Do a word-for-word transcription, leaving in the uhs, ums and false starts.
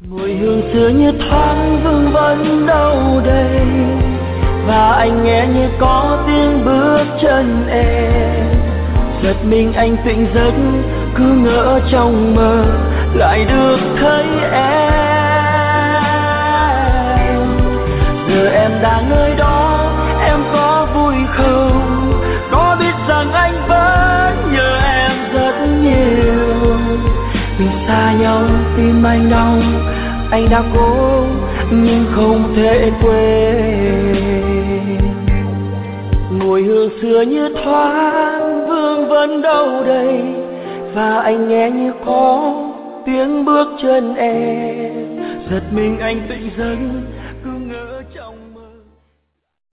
Mùi hương xưa như thoáng vương vấn đâu đây, và anh nghe như có tiếng bước chân em. Giật mình anh tỉnh giấc, cứ ngỡ trong mơ lại được thấy em. Giờ em đang nơi đó, em có vui không? Có biết rằng anh vẫn nhớ em rất nhiều. Vì xa nhau tim anh đau, anh đã cố nhưng không thể quên. Mùi hương xưa như thoáng vương vấn đâu đây, và anh nghe như có tiếng bước chân em. Giật mình anh tỉnh giấc,